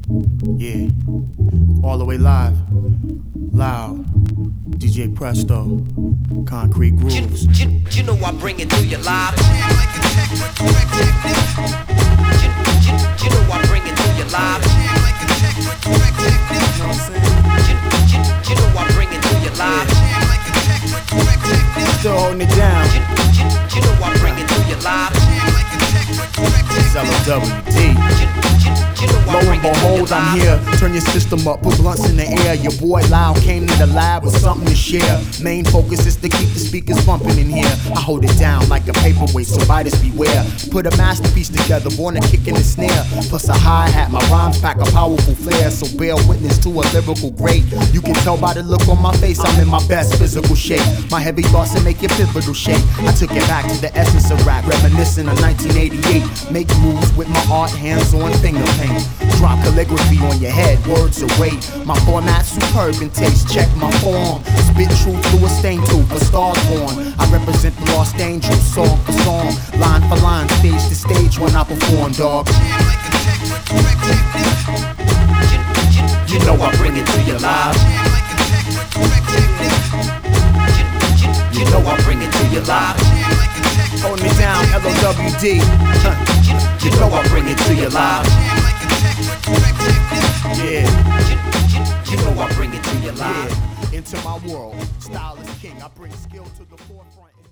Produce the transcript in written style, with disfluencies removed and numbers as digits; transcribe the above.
Yeah, all the way live, loud. DJ Presto, Concrete Grooves. You know I bring it to you live. You know I bring it to you live. You know I bring it to you live. Still holding it down. You know I bring it to you live. LOWD. Lo and behold, I'm here. Turn your system up, put blunts in the air. Your boy Loud came to the lab with something to share. Main focus is to keep the speakers bumping in here. I hold it down like a paperweight, so writers beware. Put a masterpiece together, born to kick in the snare. Plus a hi-hat, my rhymes pack a powerful flair. So bear witness to a lyrical great. You can tell by the look on my face, I'm in my best physical shape. My heavy thoughts that make your pivotal shape. I took it back to the essence of rap, reminiscent of 1988. Make moves with my art, hands-on finger paint. Drop calligraphy on your head, words are weight. My format's superb in taste, check my form. Spit truth through a stain tube, a star's born. I represent the lost angels, song for song, line for line, stage to stage when I perform, dog. You know I bring it to you live. You know I bring it to you live. Holding it down, LOWD. You know I bring it to you live. Yeah. You know I bring it to you live. Into my world, style is king. I bring skill to the forefront.